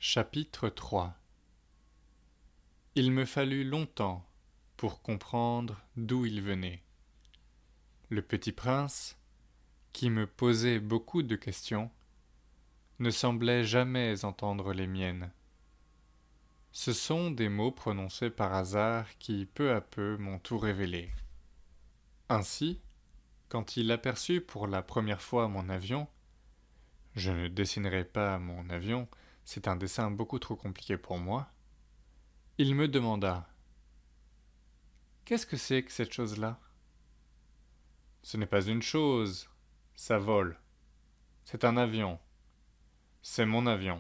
Chapitre 3. Il me fallut longtemps pour comprendre d'où il venait. Le petit prince, qui me posait beaucoup de questions, ne semblait jamais entendre les miennes. Ce sont des mots prononcés par hasard qui, peu à peu, m'ont tout révélé. Ainsi, quand il aperçut pour la première fois mon avion, je ne dessinerai pas mon avion, c'est un dessin beaucoup trop compliqué pour moi, il me demanda: qu'est-ce que c'est que cette chose-là? Ce n'est pas une chose, ça vole. C'est un avion. C'est mon avion.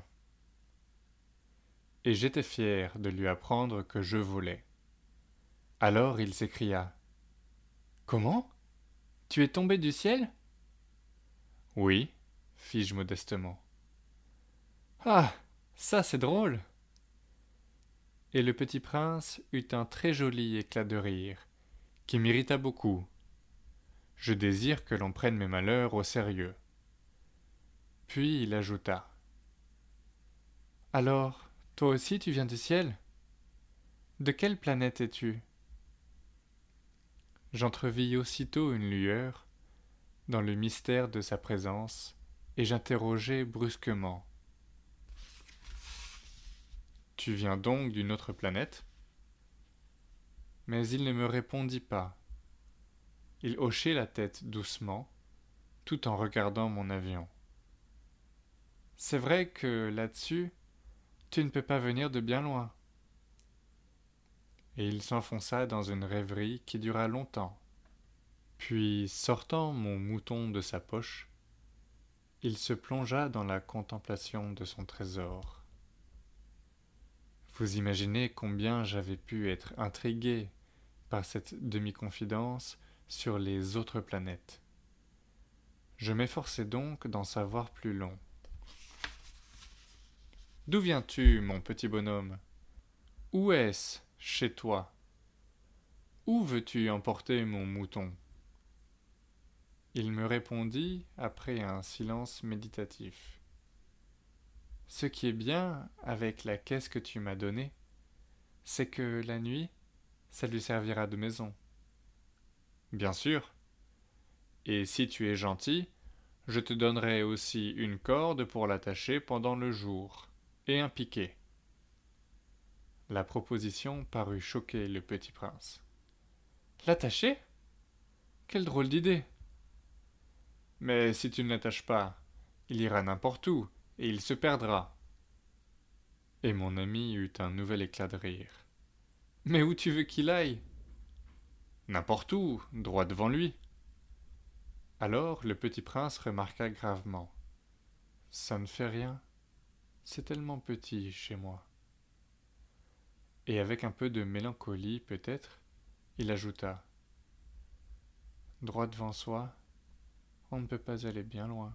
Et j'étais fier de lui apprendre que je volais. Alors il s'écria: comment? Tu es tombé du ciel? Oui, fis-je modestement. Ah, ça c'est drôle! Et le petit prince eut un très joli éclat de rire, qui m'irrita beaucoup. Je désire que l'on prenne mes malheurs au sérieux. Puis il ajouta: alors, toi aussi tu viens du ciel? De quelle planète es-tu? J'entrevis aussitôt une lueur dans le mystère de sa présence, et j'interrogeai brusquement: tu viens donc d'une autre planète? Mais il ne me répondit pas. Il hochait la tête doucement, tout en regardant mon avion. C'est vrai que là-dessus, tu ne peux pas venir de bien loin. Et il s'enfonça dans une rêverie qui dura longtemps. Puis, sortant mon mouton de sa poche, il se plongea dans la contemplation de son trésor. Vous imaginez combien j'avais pu être intrigué par cette demi-confidence sur les autres planètes. Je m'efforçai donc d'en savoir plus long. D'où viens-tu, mon petit bonhomme? Où est-ce chez toi? Où veux-tu emporter mon mouton? Il me répondit après un silence méditatif: ce qui est bien avec la caisse que tu m'as donnée, c'est que la nuit, ça lui servira de maison. Bien sûr. Et si tu es gentil, je te donnerai aussi une corde pour l'attacher pendant le jour, et un piquet. La proposition parut choquer le petit prince. L'attacher? Quelle drôle d'idée! Mais si tu ne l'attaches pas, il ira n'importe où, et il se perdra. Et mon ami eut un nouvel éclat de rire. Mais où tu veux qu'il aille? N'importe où, droit devant lui. Alors le petit prince remarqua gravement: ça ne fait rien, c'est tellement petit chez moi. Et avec un peu de mélancolie peut-être, il ajouta: droit devant soi, on ne peut pas aller bien loin.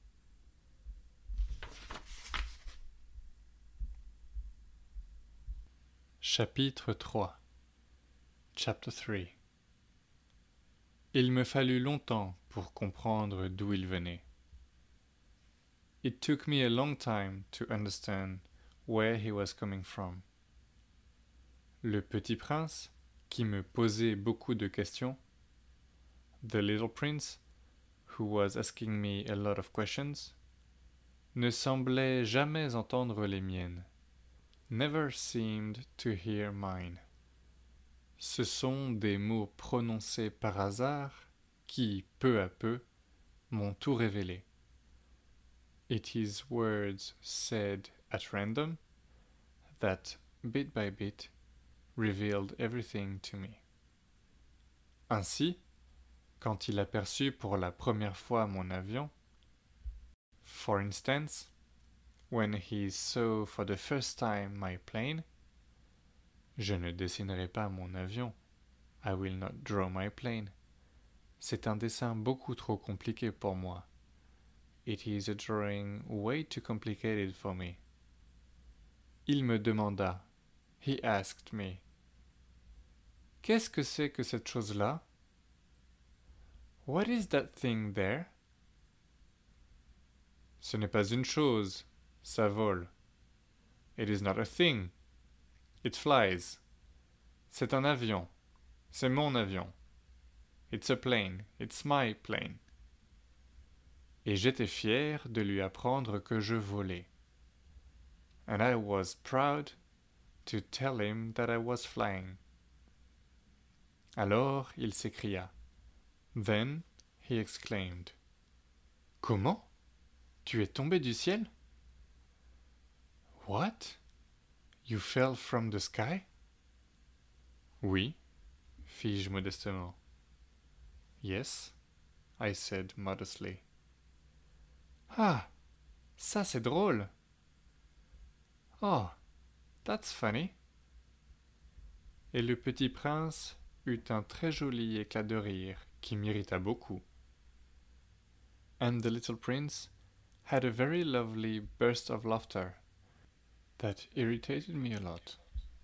Chapitre 3. Chapter 3. Il me fallut longtemps pour comprendre d'où il venait. It took me a long time to understand where he was coming from. Le petit prince, qui me posait beaucoup de questions, the little prince, who was asking me a lot of questions, ne semblait jamais entendre les miennes, never seemed to hear mine. Ce sont des mots prononcés par hasard qui, peu à peu, m'ont tout révélé. It is words said at random that, bit by bit, revealed everything to me. Ainsi, quand il aperçut pour la première fois mon avion, for instance, when he saw for the first time my plane, je ne dessinerai pas mon avion, I will not draw my plane. C'est un dessin beaucoup trop compliqué pour moi. It is a drawing way too complicated for me. Il me demanda, he asked me, qu'est-ce que c'est que cette chose-là? What is that thing there? Ce n'est pas une chose, ça vole. It is not a thing. It flies. C'est un avion. C'est mon avion. It's a plane. It's my plane. Et j'étais fier de lui apprendre que je volais. And I was proud to tell him that I was flying. Alors il s'écria. Then he exclaimed. Comment? Tu es tombé du ciel? What? You fell from the sky? Oui, fis-je modestement. Yes, I said modestly. Ah, ça c'est drôle. Oh, that's funny. Et le petit prince eut un très joli éclat de rire qui m'irrita beaucoup. And the little prince had a very lovely burst of laughter that irritated me a lot.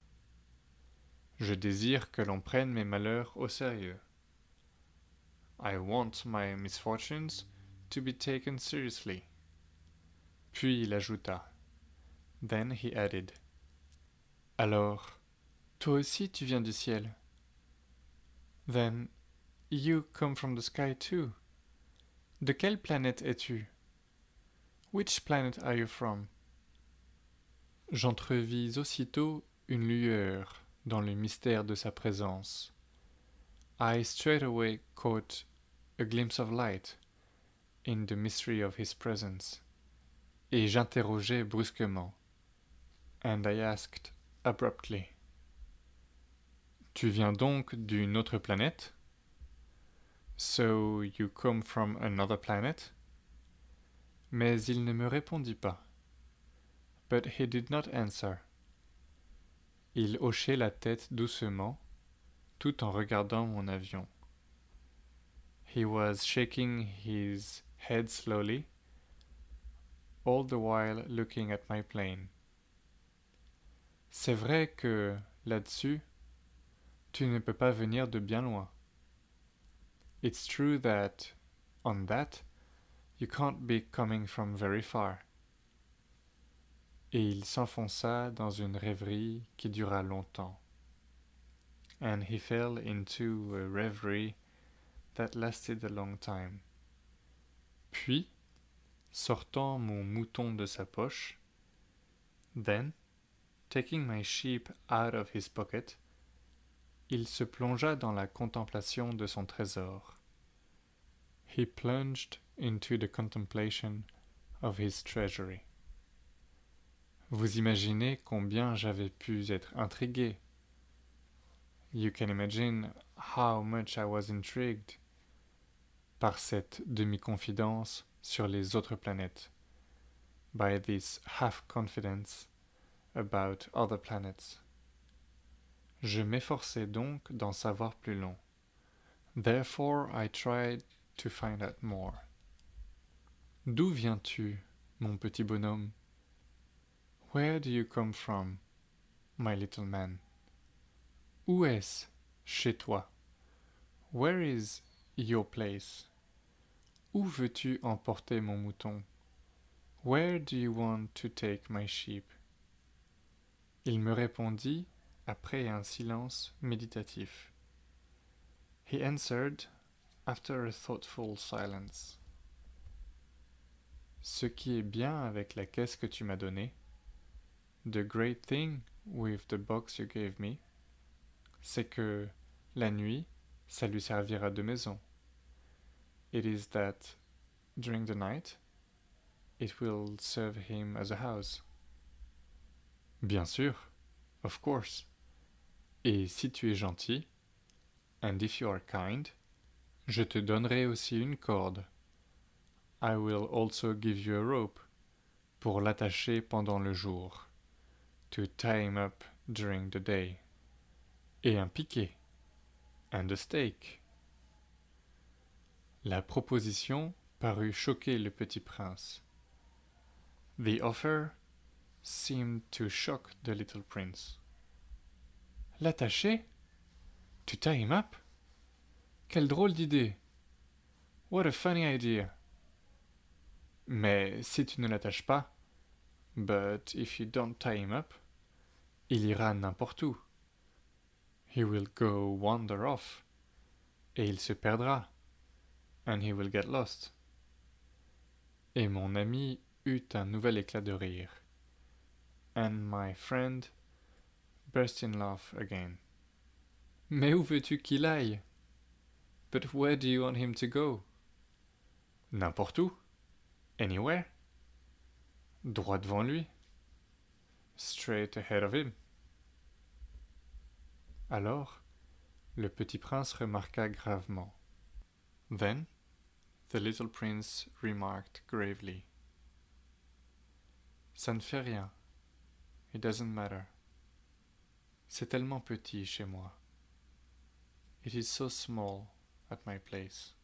Je désire que l'on prenne mes malheurs au sérieux. I want my misfortunes to be taken seriously. Puis il ajouta. Then he added. Alors, toi aussi tu viens du ciel. Then, you come from the sky too. De quelle planète es-tu? Which planet are you from? J'entrevis aussitôt une lueur dans le mystère de sa présence. I straightway caught a glimpse of light in the mystery of his presence. Et j'interrogeai brusquement. And I asked abruptly. Tu viens donc d'une autre planète? So you come from another planet? Mais il ne me répondit pas. But he did not answer. Il hochait la tête doucement, tout en regardant mon avion. He was shaking his head slowly, all the while looking at my plane. C'est vrai que, là-dessus, tu ne peux pas venir de bien loin. It's true that, on that, you can't be coming from very far. Et il s'enfonça dans une rêverie qui dura longtemps. And he fell into a reverie that lasted a long time. Puis, sortant mon mouton de sa poche, then, taking my sheep out of his pocket, il se plongea dans la contemplation de son trésor. He plunged into the contemplation of his treasury. Vous imaginez combien j'avais pu être intrigué. You can imagine how much I was intrigued par cette demi-confidence sur les autres planètes, by this half-confidence about other planets. Je m'efforçai donc d'en savoir plus long. Therefore I tried to find out more. D'où viens-tu, mon petit bonhomme? Where do you come from, my little man? Où est-ce, chez toi? Where is your place? Où veux-tu emporter mon mouton? Where do you want to take my sheep? Il me répondit après un silence méditatif. He answered after a thoughtful silence. Ce qui est bien avec la caisse que tu m'as donnée, the great thing with the box you gave me, c'est que la nuit, ça lui servira de maison. It is that during the night, it will serve him as a house. Bien sûr, of course. Et si tu es gentil, and if you are kind, je te donnerai aussi une corde. I will also give you a rope, pour l'attacher pendant le jour, to tie him up during the day. Et un piquet, and a stake. La proposition parut choquer le petit prince. The offer seemed to shock the little prince. L'attacher? To tie him up? Quelle drôle d'idée! What a funny idea! Mais si tu ne l'attaches pas, But if you don't tie him up, il ira n'importe où. He will go wander off. Et il se perdra. And he will get lost. Et mon ami eut un nouvel éclat de rire. And my friend burst in laugh again. Mais où veux-tu qu'il aille? But where do you want him to go? N'importe où. Anywhere. Droit devant lui. Straight ahead of him. Alors, le petit prince remarqua gravement. Then, the little prince remarked gravely. Ça ne fait rien. It doesn't matter. C'est tellement petit chez moi. It is so small at my place.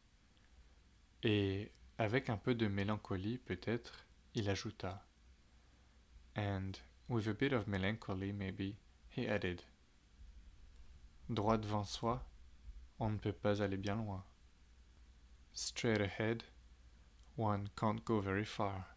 Et, avec un peu de mélancolie peut-être, il ajouta. And, with a bit of melancholy maybe, he added. Droit devant soi, on ne peut pas aller bien loin. Straight ahead, one can't go very far.